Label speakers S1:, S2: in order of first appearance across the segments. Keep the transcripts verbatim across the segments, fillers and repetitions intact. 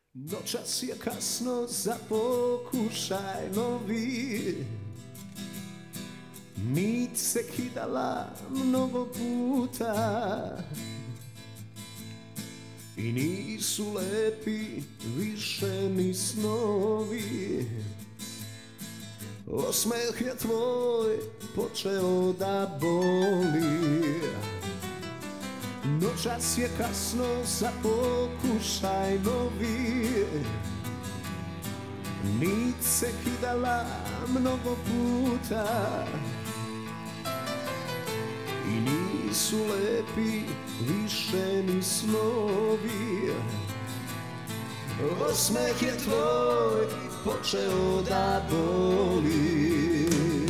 S1: Noćas je kasno za pokušaj novi. Nit se kidala mnogo puta i nisu lepi više ni snovi. Osmeh je tvoj počeo da boli. Noćas je kasno za pokušaj novi. Nit se kidala mnogo puta i nisu lepi više ni snovi. Osmeh je tvoj počeo da boli.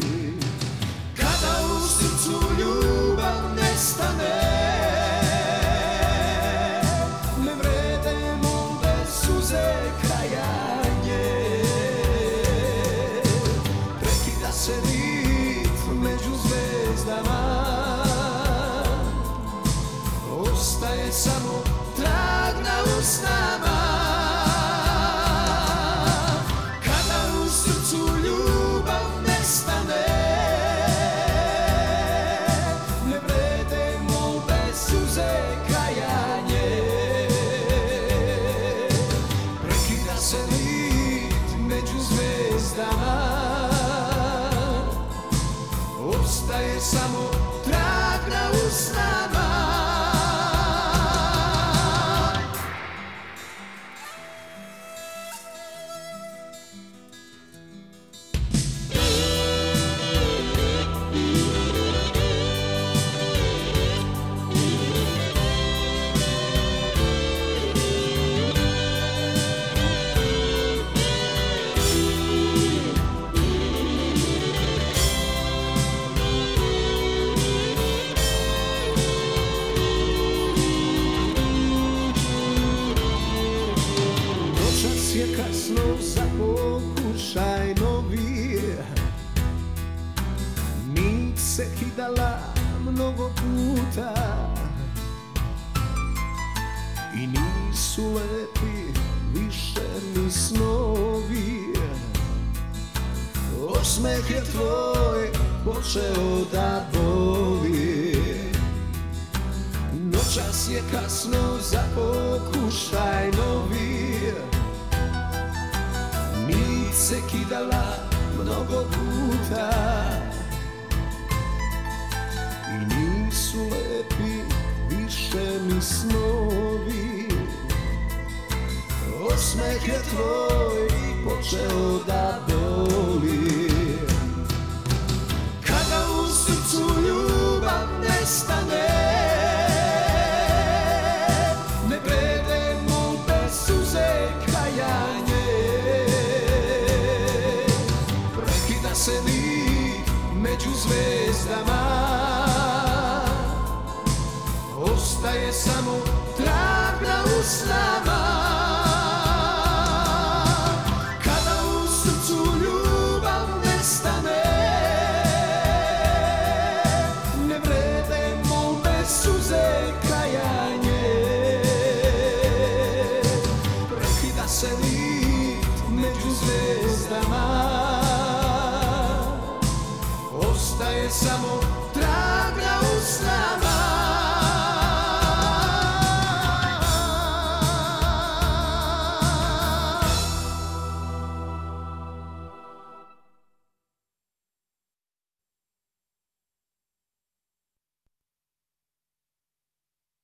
S1: Kada u srcu ljubav nestane, ne vrede molbe, suze, kajanje. Prekida se nit među zvezdama, ostaje samo trag na usnama. Kada u srcu ljubav nestane, ne vrede molbe, suze, kajanje. Prekida se nit među zvezdama, ostaje samo trag na usnama. Noćas je kasno za pokušaj novi. Nit se kidala mnogo puta i nisu lepi više ni snovi. Osmeh je tvoj počeo da boli. Noćas je kasno za pokušaj novi. Nit se kidala mnogo puta i nisu lepi više ni snovi. Osmeh je tvoj počeo da boli. Kada u srcu ljubav nestane, ne vrede molbe, suze, kajanje. Prekida se nit među zvezdama, ostaje samo trag na usnama. Kada u srcu ljubav nestane, ne vrede molbe, suze, kajanje. Prekida se nit među zvezdama, ostaje samo